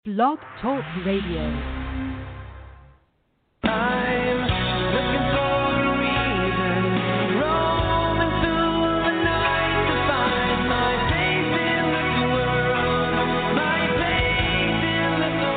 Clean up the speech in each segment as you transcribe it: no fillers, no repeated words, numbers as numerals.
Blog Talk Radio. I'm looking for a reason, roaming through the night to find my place in this world, my place in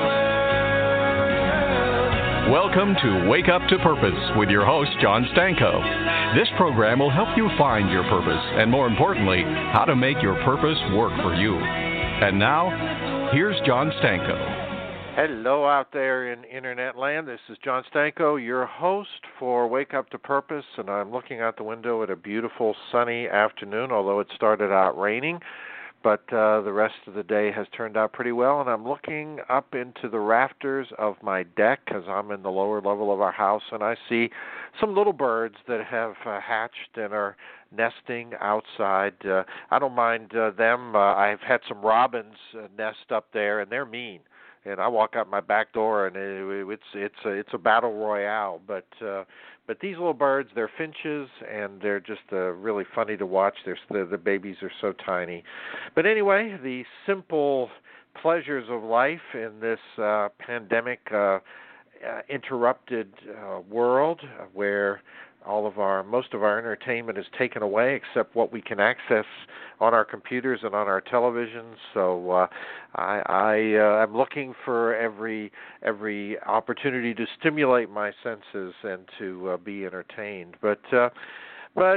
this world. Welcome to Wake Up to Purpose with your host, John Stanko. This program will help you find your purpose and, more importantly, how to make your purpose work for you. And now, here's John Stanko. Hello out there in Internet land. This is John Stanko, your host for Wake Up to Purpose, and I'm looking out the window at a beautiful sunny afternoon, although it started out raining. But the rest of the day has turned out pretty well, and I'm looking up into the rafters of my deck because I'm in the lower level of our house, and I see some little birds that have hatched and are nesting outside. I don't mind them. I've had some robins nest up there, and they're mean. And I walk out my back door, and it's a battle royale. But these little birds, they're finches, and they're just really funny to watch. The babies are so tiny. But anyway, the simple pleasures of life in this pandemic interrupted world, where most of our entertainment is taken away, except what we can access on our computers and on our televisions. So I'm looking for every opportunity to stimulate my senses and to be entertained. But my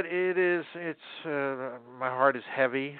heart is heavy.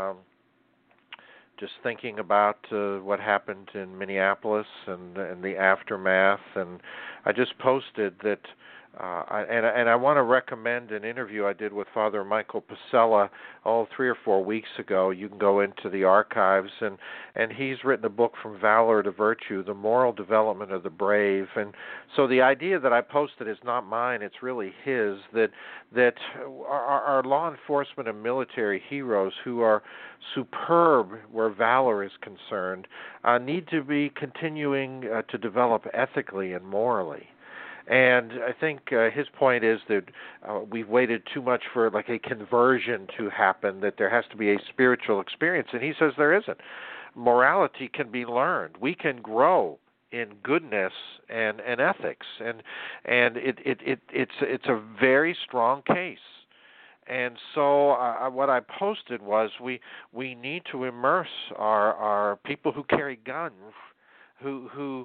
Just thinking about what happened in Minneapolis and the aftermath, and I just posted that. I want to recommend an interview I did with Father Michael Pasella 3 or 4 weeks ago. You can go into the archives, and he's written a book, From Valor to Virtue, The Moral Development of the Brave. And so the idea that I posted is not mine, it's really his, that our law enforcement and military heroes who are superb where valor is concerned need to be continuing to develop ethically and morally. And I think his point is that we've waited too much for like a conversion to happen, that there has to be a spiritual experience. And he says there isn't. Morality can be learned. We can grow in goodness and ethics. And it's a very strong case. And so what I posted was we need to immerse our people who carry guns, who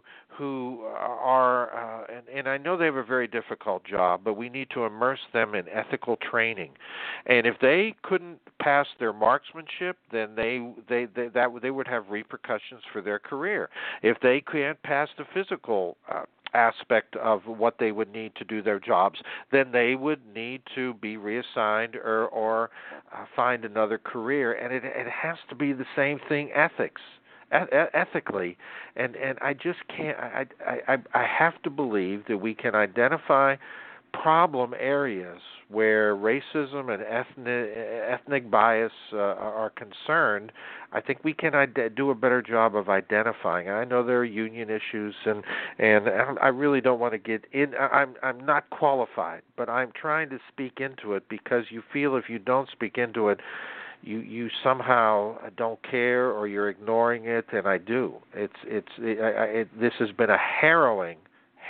are, and I know they have a very difficult job, but we need to immerse them in ethical training. And if they couldn't pass their marksmanship, then they would have repercussions for their career. If they can't pass the physical aspect of what they would need to do their jobs, then they would need to be reassigned or find another career. And it has to be the same thing, ethically, and I just can't. I have to believe that we can identify problem areas where racism and ethnic bias are concerned. I think we can do a better job of identifying. I know there are union issues, and I really don't want to get in. I'm not qualified, but I'm trying to speak into it because you feel if you don't speak into it, you somehow don't care or you're ignoring it, and I do. This has been a harrowing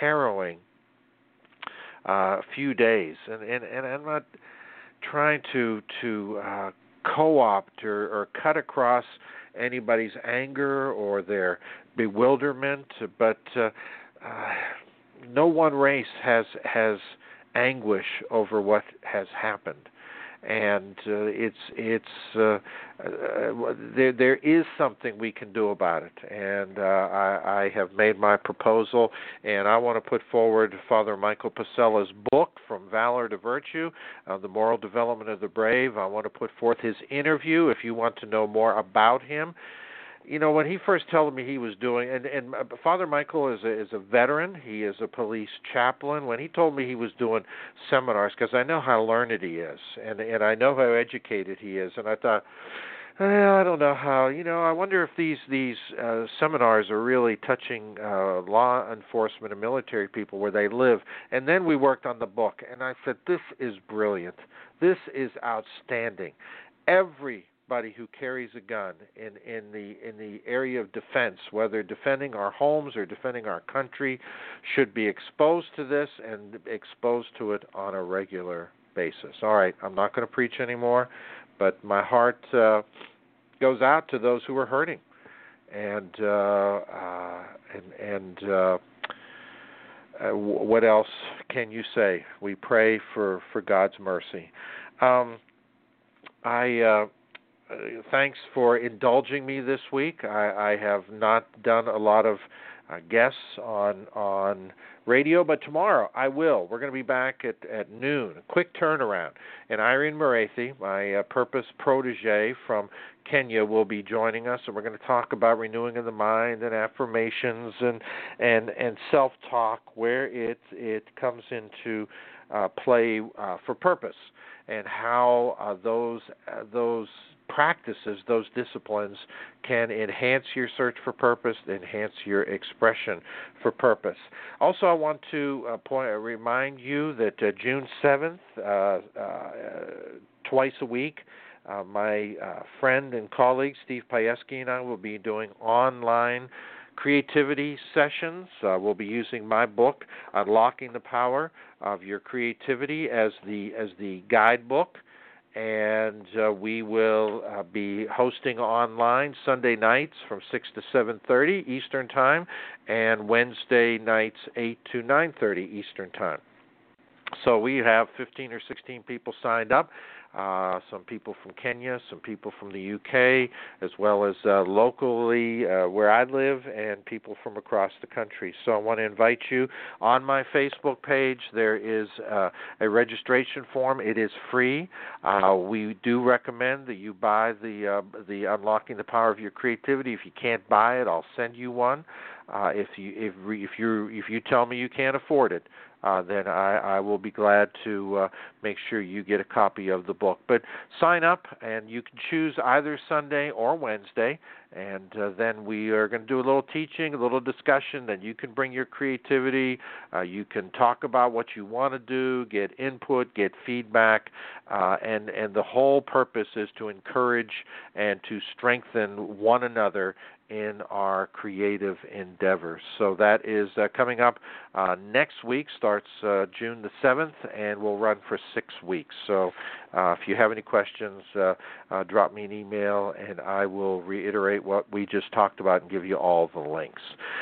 few days, and I'm not trying to co-opt or cut across anybody's anger or their bewilderment, but no one race has anguish over what has happened. And there is something we can do about it, and I have made my proposal, and I want to put forward Father Michael Pasella's book, From Valor to Virtue, The Moral Development of the Brave. I want to put forth his interview if you want to know more about him. You know, when he first told me he was doing, and Father Michael is a veteran. He is a police chaplain. When he told me he was doing seminars, because I know how learned he is, and I know how educated he is, and I thought, I don't know how. I wonder if these seminars are really touching law enforcement and military people where they live. And then we worked on the book, and I said, this is brilliant. This is outstanding. Every anybody who carries a gun in the area of defense, whether defending our homes or defending our country, should be exposed to this and exposed to it on a regular basis. All right, I'm not going to preach anymore, but my heart goes out to those who are hurting, and what else can you say? We pray for God's mercy. Thanks for indulging me this week. I have not done a lot of guests on radio, but tomorrow I will. We're going to be back at noon, a quick turnaround. And Irene Muraithy, my Purpose protege from Kenya, will be joining us, and we're going to talk about renewing of the mind and affirmations and self-talk, where it comes into play for purpose, and how those practices, those disciplines, can enhance your search for purpose, enhance your expression for purpose. Also, I want to remind you that June 7th, twice a week, my friend and colleague Steve Payeski and I will be doing online creativity sessions. We'll be using my book, Unlocking the Power of Your Creativity, as the guidebook. And we will be hosting online Sunday nights from 6 to 7:30 Eastern Time, and Wednesday nights 8 to 9:30 Eastern Time. So we have 15 or 16 people signed up. Some people from Kenya, some people from the UK, as well as locally where I live, and people from across the country. So I want to invite you. On my Facebook page, there is a registration form. It is free. We do recommend that you buy the Unlocking the Power of Your Creativity. If you can't buy it, I'll send you one. If you tell me you can't afford it, then I will be glad to make sure you get a copy of the book. But sign up, and you can choose either Sunday or Wednesday, and then we are going to do a little teaching, a little discussion. Then you can bring your creativity. You can talk about what you want to do, get input, get feedback, and the whole purpose is to encourage and to strengthen one another in our creative endeavors. So that is coming up next week, starts June the 7th, and will run for 6 weeks. So if you have any questions, drop me an email, and I will reiterate what we just talked about and give you all the links.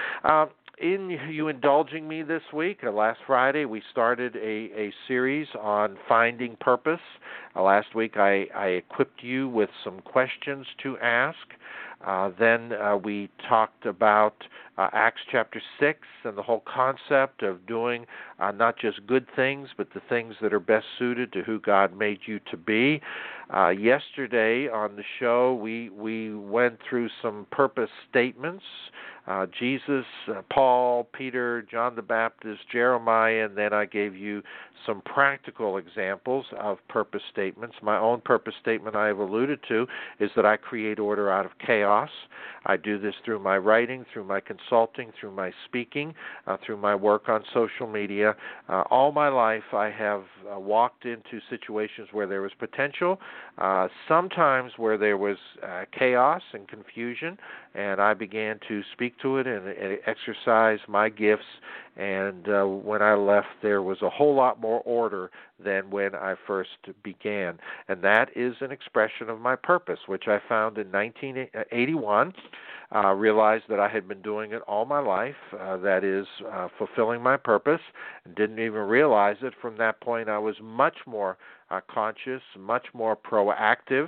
In you indulging me this week, last Friday we started a series on finding purpose. Last week I equipped you with some questions to ask. Then we talked about Acts chapter 6 and the whole concept of doing not just good things, but the things that are best suited to who God made you to be. Yesterday on the show, we went through some purpose statements. Jesus, Paul, Peter, John the Baptist, Jeremiah, and then I gave you some practical examples of purpose statements. My own purpose statement I have alluded to is that I create order out of chaos. I do this through my writing, through my consulting, through my speaking, through my work on social media. All my life I have walked into situations where there was potential, sometimes where there was chaos and confusion, and I began to speak to it and exercise my gifts. And when I left, there was a whole lot more order than when I first began. And that is an expression of my purpose, which I found in 1981. Realized that I had been doing it all my life, that is, fulfilling my purpose, and didn't even realize it. From that point, I was much more conscious, much more proactive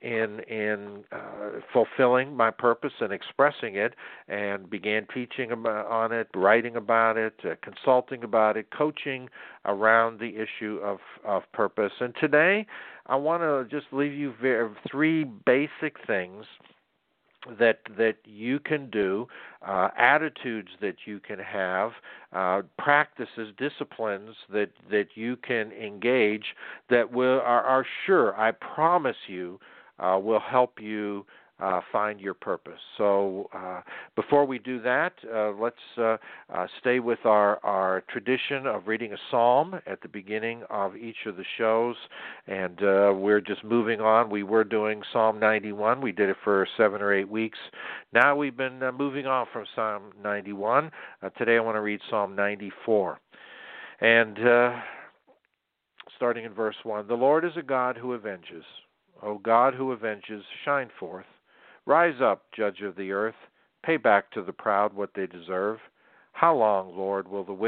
in fulfilling my purpose and expressing it, and began teaching on it, writing about it, consulting about it, coaching around the issue of purpose. And today, I want to just leave you three basic things that you can do, attitudes that you can have, practices, disciplines that you can engage that are sure, I promise you, will help you find your purpose. So before we do that, let's stay with our tradition of reading a psalm at the beginning of each of the shows, and we're just moving on. We were doing Psalm 91. We did it for 7 or 8 weeks. Now we've been moving on from Psalm 91. Today I want to read Psalm 94. And starting in verse 1, the Lord is a God who avenges. O God who avenges, shine forth. Rise up, judge of the earth. Pay back to the proud what they deserve. How long, Lord,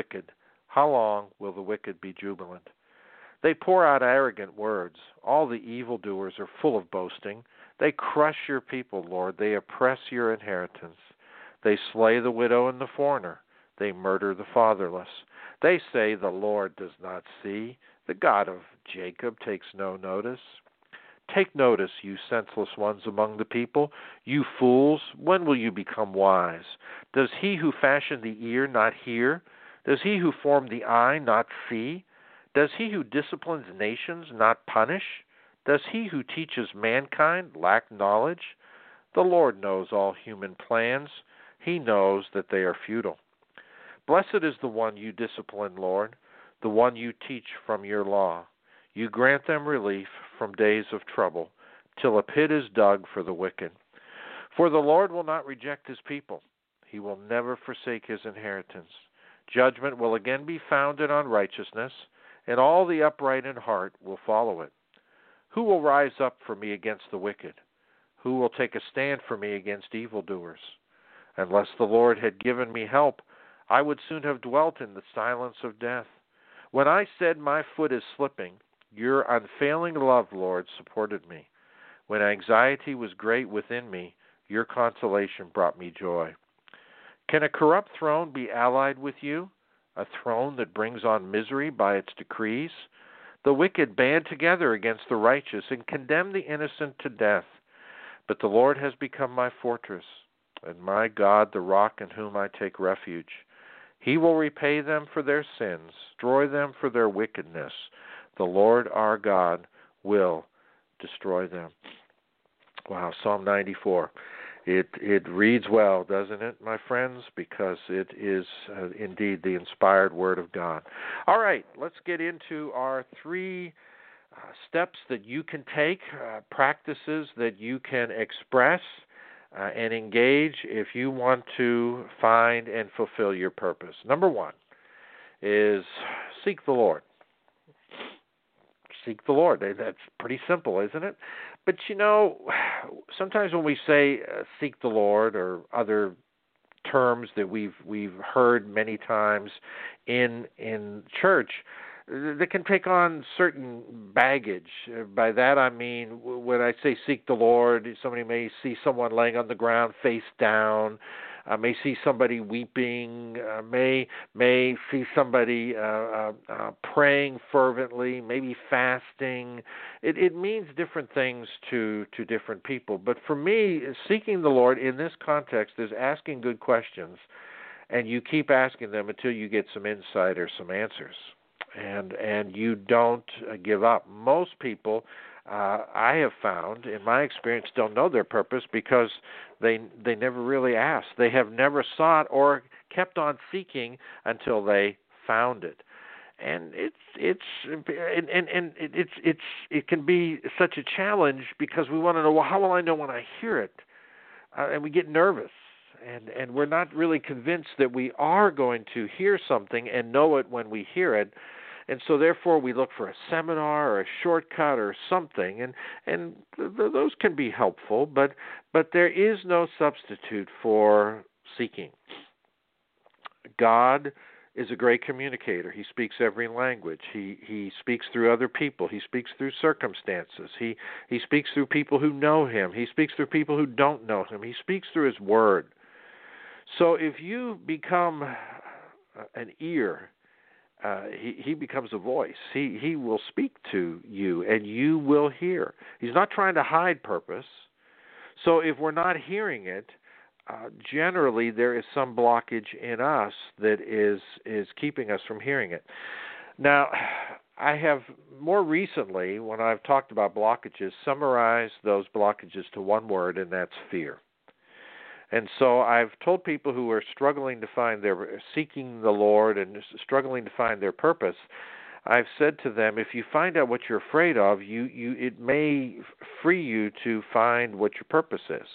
how long will the wicked be jubilant? They pour out arrogant words. All the evildoers are full of boasting. They crush your people, Lord. They oppress your inheritance. They slay the widow and the foreigner. They murder the fatherless. They say the Lord does not see. The God of Jacob takes no notice. Take notice, you senseless ones among the people. You fools, when will you become wise? Does he who fashioned the ear not hear? Does he who formed the eye not see? Does he who disciplines nations not punish? Does he who teaches mankind lack knowledge? The Lord knows all human plans. He knows that they are futile. Blessed is the one you discipline, Lord, the one you teach from your law. You grant them relief from days of trouble, till a pit is dug for the wicked. For the Lord will not reject his people. He will never forsake his inheritance. Judgment will again be founded on righteousness, and all the upright in heart will follow it. Who will rise up for me against the wicked? Who will take a stand for me against evildoers? Unless the Lord had given me help, I would soon have dwelt in the silence of death. When I said my foot is slipping, your unfailing love, Lord, supported me. When anxiety was great within me, your consolation brought me joy. Can a corrupt throne be allied with you, a throne that brings on misery by its decrees? The wicked band together against the righteous and condemn the innocent to death. But the Lord has become my fortress, and my God, the rock in whom I take refuge. He will repay them for their sins, destroy them for their wickedness. The Lord our God will destroy them. Wow, Psalm 94. It reads well, doesn't it, my friends? Because it is indeed the inspired Word of God. All right, let's get into our 3 steps that you can take, practices that you can express and engage if you want to find and fulfill your purpose. Number 1 is seek the Lord. Seek the Lord. That's pretty simple, isn't it? But sometimes when we say seek the Lord or other terms that we've heard many times in church, that can take on certain baggage. By that I mean, when I say seek the Lord, somebody may see someone laying on the ground face down, may see somebody weeping, may see somebody praying fervently, maybe fasting. It means different things to different people. But for me, seeking the Lord in this context is asking good questions, and you keep asking them until you get some insight or some answers. And you don't give up. Most people, I have found, in my experience, don't know their purpose because they never really asked. They have never sought or kept on seeking until they found it. And it can be such a challenge because we want to know, well, how will I know when I hear it? And we get nervous. And we're not really convinced that we are going to hear something and know it when we hear it. And so therefore we look for a seminar or a shortcut or something, and those can be helpful, but there is no substitute for seeking. God is a great communicator. He speaks every language. He speaks through other people. He speaks through circumstances. He speaks through people who know him. He speaks through people who don't know him. He speaks through his word. So if you become an ear, he becomes a voice. He will speak to you, and you will hear. He's not trying to hide purpose. So if we're not hearing it, generally there is some blockage in us that is keeping us from hearing it. Now, I have more recently, when I've talked about blockages, summarized those blockages to one word, and that's fear. And so I've told people who are struggling to find seeking the Lord and struggling to find their purpose, I've said to them, if you find out what you're afraid of, it may free you to find what your purpose is.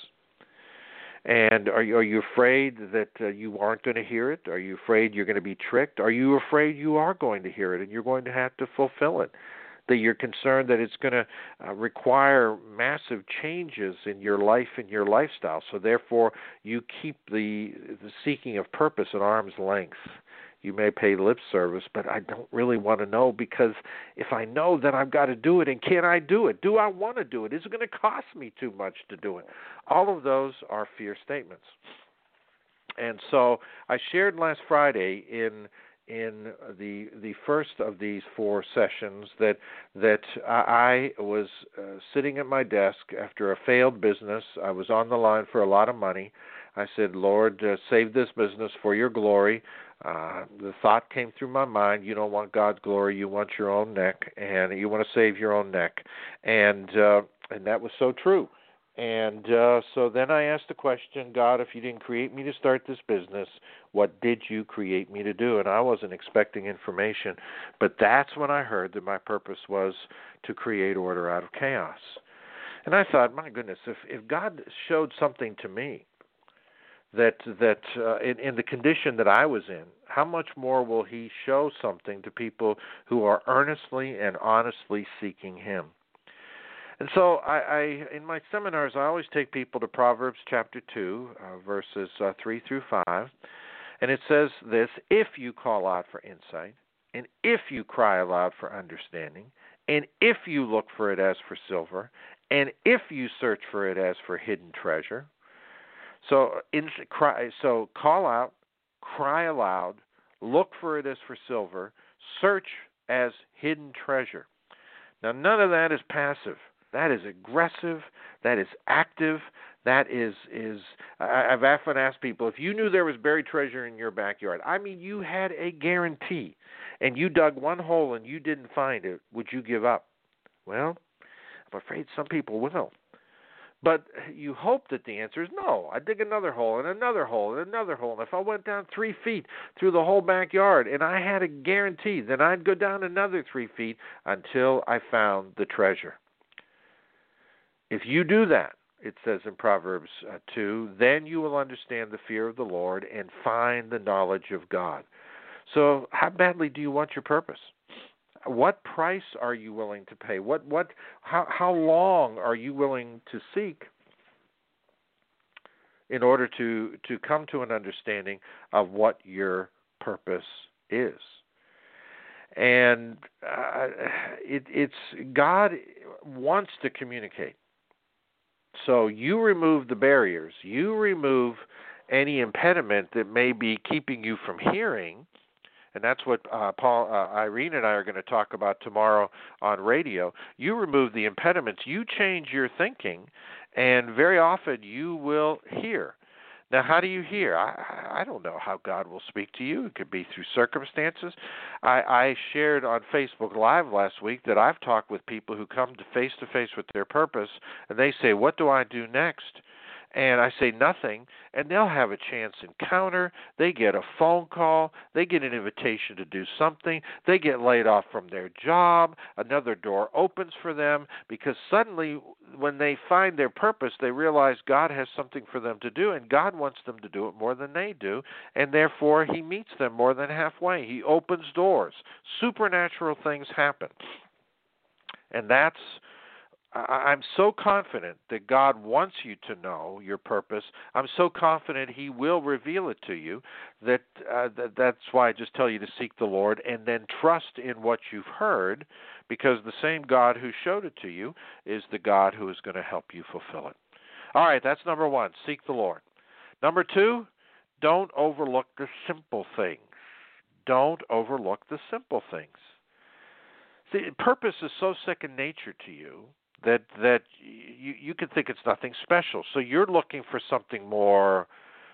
And are you afraid that you aren't going to hear it? Are you afraid you're going to be tricked? Are you afraid you are going to hear it and you're going to have to fulfill it? That you're concerned that it's going to require massive changes in your life and your lifestyle. So therefore, you keep the seeking of purpose at arm's length. You may pay lip service, but I don't really want to know, because if I know, then I've got to do it. And can I do it? Do I want to do it? Is it going to cost me too much to do it? All of those are fear statements. And so I shared last Friday in the first of these 4 sessions that I was sitting at my desk after a failed business. I was on the line for a lot of money. I said, Lord, save this business for your glory. The thought came through my mind, you don't want God's glory, you want your own neck, and you want to save your own neck. And that was so true. And so then I asked the question, God, if you didn't create me to start this business, what did you create me to do? And I wasn't expecting information, but that's when I heard that my purpose was to create order out of chaos. And I thought, my goodness, if God showed something to me, that in the condition that I was in, how much more will he show something to people who are earnestly and honestly seeking him? And so I in my seminars, I always take people to Proverbs chapter 2, verses 3 through 5, and it says this, if you call out for insight, and if you cry aloud for understanding, and if you look for it as for silver, and if you search for it as for hidden treasure. So call out, cry aloud, look for it as for silver, search as hidden treasure. Now, none of that is passive. That is aggressive. That is active. That is I've often asked people, if you knew there was buried treasure in your backyard, I mean, you had a guarantee, and you dug one hole and you didn't find it, would you give up? Well, I'm afraid some people will. But you hope that the answer is no. I dig another hole and another hole and another hole. And if I went down 3 feet through the whole backyard and I had a guarantee, then I'd go down another 3 feet until I found the treasure. If you do that, it says in Proverbs 2, then you will understand the fear of the Lord and find the knowledge of God. So how badly do you want your purpose? What price are you willing to pay? How long are you willing to seek in order to come to an understanding of what your purpose is? And it's God wants to communicate. So you remove the barriers. You remove any impediment that may be keeping you from hearing. And that's what Irene and I are going to talk about tomorrow on radio. You remove the impediments. You change your thinking, and very often you will hear. Now, how do you hear? I don't know how God will speak to you. It could be through circumstances. I shared on Facebook Live last week that I've talked with people who come to face with their purpose, and they say, what do I do next? And I say nothing, and they'll have a chance encounter. They get a phone call. They get an invitation to do something. They get laid off from their job. Another door opens for them, because suddenly when they find their purpose, they realize God has something for them to do, and God wants them to do it more than they do, and therefore he meets them more than halfway. He opens doors. Supernatural things happen. And I'm so confident that God wants you to know your purpose. I'm so confident he will reveal it to you that's why I just tell you to seek the Lord and then trust in what you've heard, because the same God who showed it to you is the God who is going to help you fulfill it. All right, that's number 1, seek the Lord. Number 2, don't overlook the simple things. Don't overlook the simple things. See, purpose is so second nature to you that you can think it's nothing special. So you're looking for something more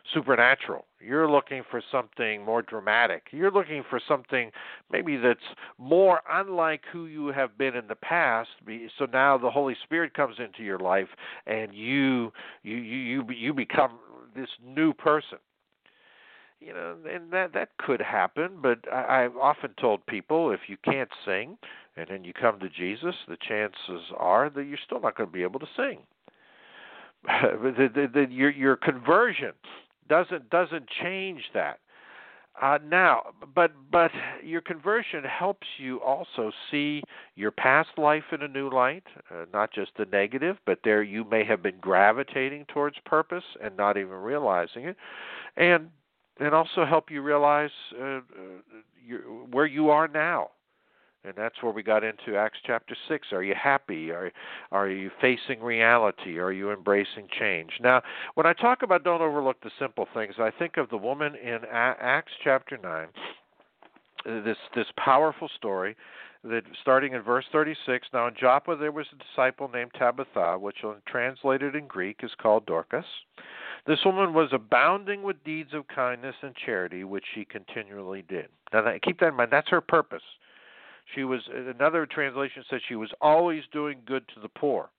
supernatural. You're looking for something more dramatic. You're looking for something maybe that's more unlike who you have been in the past. So now the Holy Spirit comes into your life, and you become this new person. You know, and that could happen, but I've often told people, if you can't sing and then you come to Jesus, the chances are that you're still not going to be able to sing. Your conversion doesn't change that. Now, but your conversion helps you also see your past life in a new light, not just the negative, but there you may have been gravitating towards purpose and not even realizing it, and also help you realize where you are now. And that's where we got into Acts chapter 6. Are you happy? Are you facing reality? Are you embracing change? Now, when I talk about don't overlook the simple things, I think of the woman in Acts chapter 9, this powerful story that starting in verse 36, now in Joppa there was a disciple named Tabitha, which translated in Greek is called Dorcas. This woman was abounding with deeds of kindness and charity, which she continually did. Now, keep that in mind. That's her purpose. She was, another translation says she was always doing good to the poor.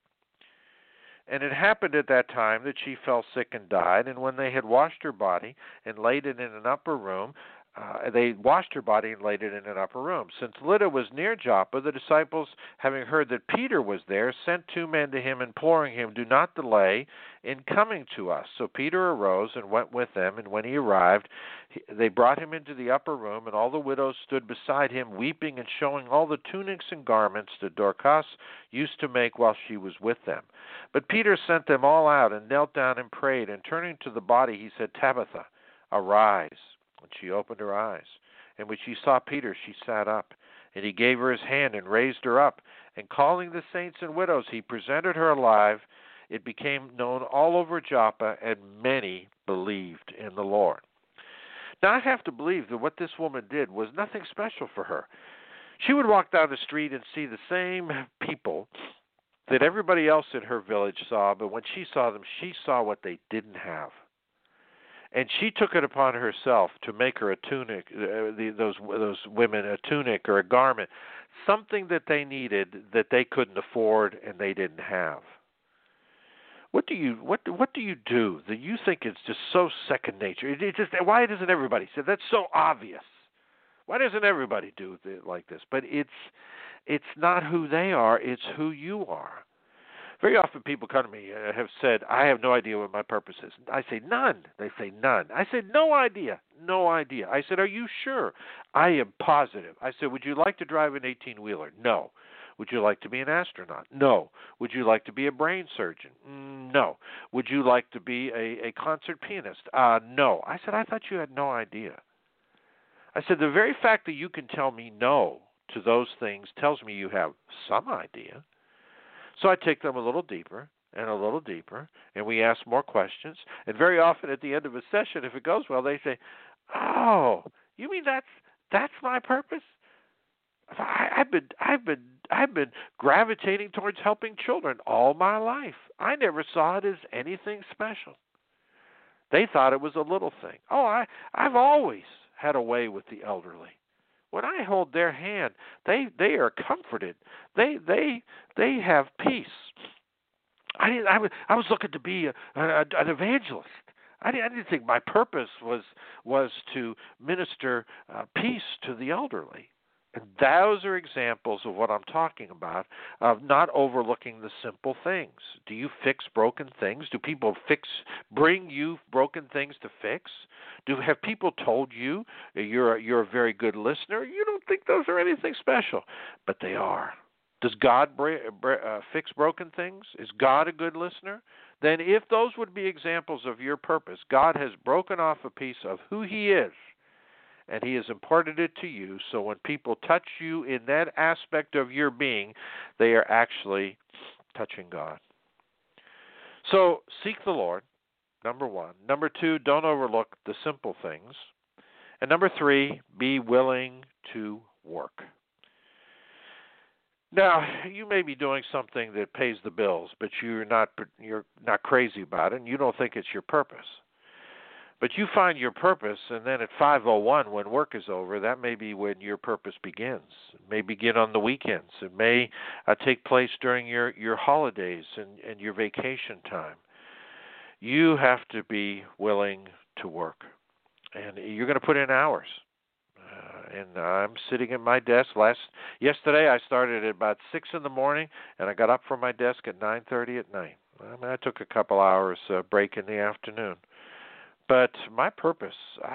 And it happened at that time that she fell sick and died, and when they had washed her body and laid it in an upper room, they washed her body and laid it in an upper room. Since Lydda was near Joppa, the disciples, having heard that Peter was there, sent 2 men to him, imploring him, "Do not delay in coming to us." So Peter arose and went with them, and when he arrived, they brought him into the upper room, and all the widows stood beside him, weeping and showing all the tunics and garments that Dorcas used to make while she was with them. But Peter sent them all out and knelt down and prayed, and turning to the body, he said, "Tabitha, arise." And she opened her eyes. And when she saw Peter, she sat up. And he gave her his hand and raised her up. And calling the saints and widows, he presented her alive. It became known all over Joppa, and many believed in the Lord. Now, I have to believe that what this woman did was nothing special for her. She would walk down the street and see the same people that everybody else in her village saw, but when she saw them, she saw what they didn't have. And she took it upon herself to make her a tunic, those women a tunic or a garment, something that they needed that they couldn't afford and they didn't have. What do you do that you think is just so second nature? Why doesn't everybody say that's so obvious? Why doesn't everybody do it like this? But it's not who they are; it's who you are. Very often people come to me and have said, "I have no idea what my purpose is." I say, "None." They say, "None." I said, "No idea. No idea." I said, "Are you sure?" "I am positive." I said, "Would you like to drive an 18-wheeler?" "No." "Would you like to be an astronaut?" "No." "Would you like to be a brain surgeon?" "No." "Would you like to be a concert pianist?" "No." I said, "I thought you had no idea." I said, "The very fact that you can tell me no to those things tells me you have some idea." So I take them a little deeper, and we ask more questions. And very often at the end of a session, if it goes well, they say, "Oh, you mean that's my purpose? I've been gravitating towards helping children all my life. I never saw it as anything special." They thought it was a little thing. "Oh, I've always had a way with the elderly. When I hold their hand, they are comforted. They have peace. I was looking to be an evangelist. I didn't think my purpose was to minister peace to the elderly." And those are examples of what I'm talking about, of not overlooking the simple things. Do you fix broken things? Do people bring you broken things to fix? Have people told you you're a very good listener? You don't think those are anything special, but they are. Does God fix broken things? Is God a good listener? Then if those would be examples of your purpose, God has broken off a piece of who He is, and He has imparted it to you, so when people touch you in that aspect of your being, they are actually touching God. So seek the Lord, number one. Number two, don't overlook the simple things. And number three, be willing to work. Now, you may be doing something that pays the bills, but you're not crazy about it, and you don't think it's your purpose. But you find your purpose, and then at 5:01, when work is over, that may be when your purpose begins. It may begin on the weekends. It may take place during your holidays and your vacation time. You have to be willing to work, and you're going to put in hours. And I'm sitting at my desk. Yesterday, I started at about 6 in the morning, and I got up from my desk at 9:30 at night. I took a couple hours break in the afternoon. But my purpose,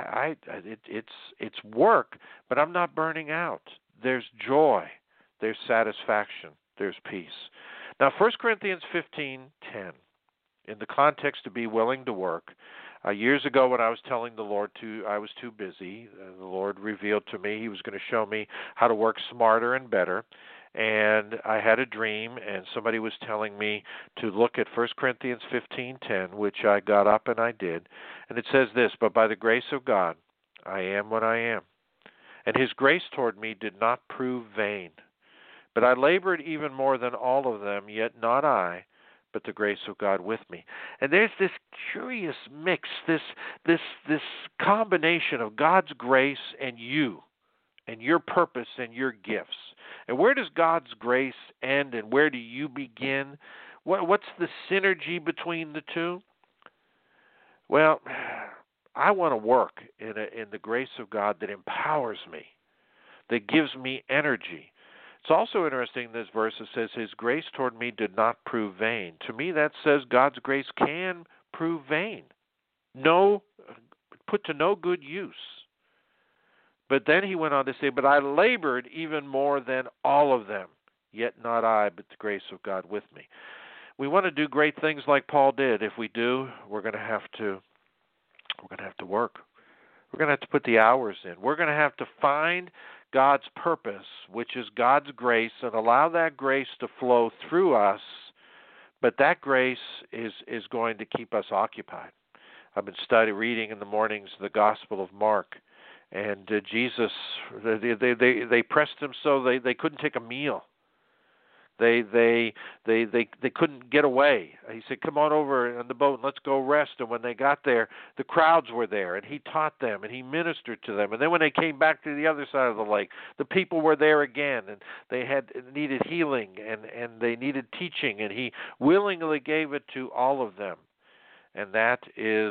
it's work, but I'm not burning out. There's joy, there's satisfaction, there's peace. Now, 1 Corinthians 15:10, in the context to be willing to work. Years ago, when I was telling the Lord I was too busy, the Lord revealed to me He was going to show me how to work smarter and better. And I had a dream, and somebody was telling me to look at 1 Corinthians 15:10, which I got up and I did. And it says this, "But by the grace of God, I am what I am. And His grace toward me did not prove vain. But I labored even more than all of them, yet not I, but the grace of God with me." And there's this curious mix, this combination of God's grace and you, and your purpose and your gifts. And where does God's grace end, and where do you begin? What's the synergy between the two? Well, I want to work in the grace of God that empowers me, that gives me energy. It's also interesting, this verse, it says, His grace toward me did not prove vain. To me, that says God's grace can prove vain. Put to no good use. But then he went on to say, "But I labored even more than all of them, yet not I, but the grace of God with me." We want to do great things like Paul did. If we do, we're going to have to work. We're going to have to put the hours in. We're going to have to find God's purpose, which is God's grace, and allow that grace to flow through us. But that grace is going to keep us occupied. I've been reading in the mornings the Gospel of Mark. And Jesus, they pressed him so they couldn't take a meal. They couldn't get away. He said, "Come on over on the boat and let's go rest." And when they got there, the crowds were there, and he taught them, and he ministered to them. And then when they came back to the other side of the lake, the people were there again, and they needed healing, and they needed teaching, and he willingly gave it to all of them. And that's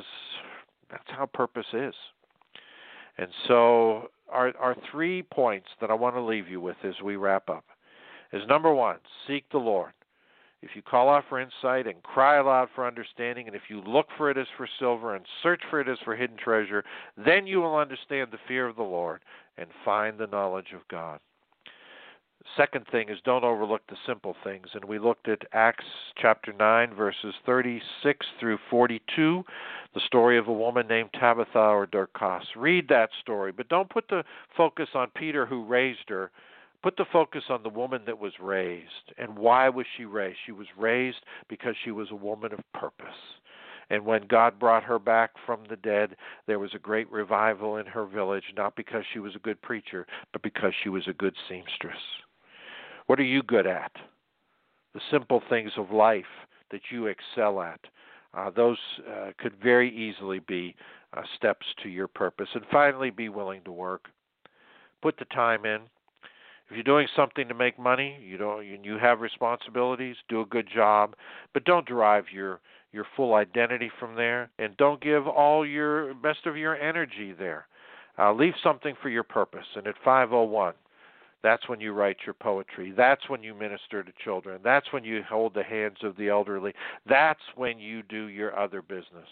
how purpose is. And so our 3 points that I want to leave you with as we wrap up is, number 1, seek the Lord. If you call out for insight and cry aloud for understanding, and if you look for it as for silver and search for it as for hidden treasure, then you will understand the fear of the Lord and find the knowledge of God. Second thing is, don't overlook the simple things. And we looked at Acts chapter 9, verses 36 through 42, the story of a woman named Tabitha or Dorcas. Read that story, but don't put the focus on Peter who raised her. Put the focus on the woman that was raised. And why was she raised? She was raised because she was a woman of purpose. And when God brought her back from the dead, there was a great revival in her village, not because she was a good preacher, but because she was a good seamstress. What are you good at? The simple things of life that you excel at. Those could very easily be steps to your purpose. And finally, be willing to work. Put the time in. If you're doing something to make money, you have responsibilities, do a good job, but don't derive your full identity from there, and don't give all your best of your energy there. Leave something for your purpose. And at 5:01, that's when you write your poetry. That's when you minister to children. That's when you hold the hands of the elderly. That's when you do your other business.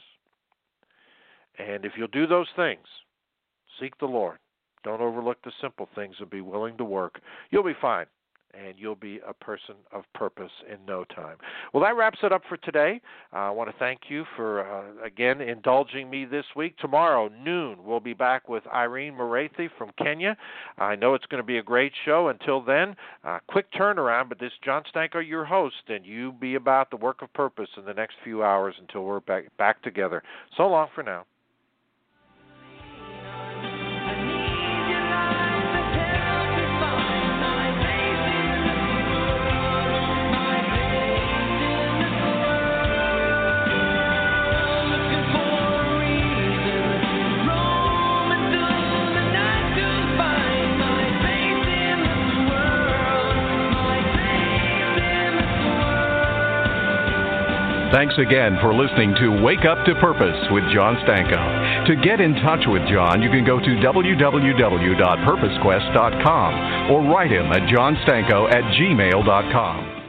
And if you'll do those things, seek the Lord. Don't overlook the simple things and be willing to work. You'll be fine, and you'll be a person of purpose in no time. Well, that wraps it up for today. I want to thank you for, again, indulging me this week. Tomorrow, noon, we'll be back with Irene Morathi from Kenya. I know it's going to be a great show. Until then, quick turnaround, but this is John Stanko, your host, and you be about the work of purpose in the next few hours until we're back together. So long for now. Thanks again for listening to Wake Up to Purpose with John Stanko. To get in touch with John, you can go to www.purposequest.com or write him at johnstanko@gmail.com.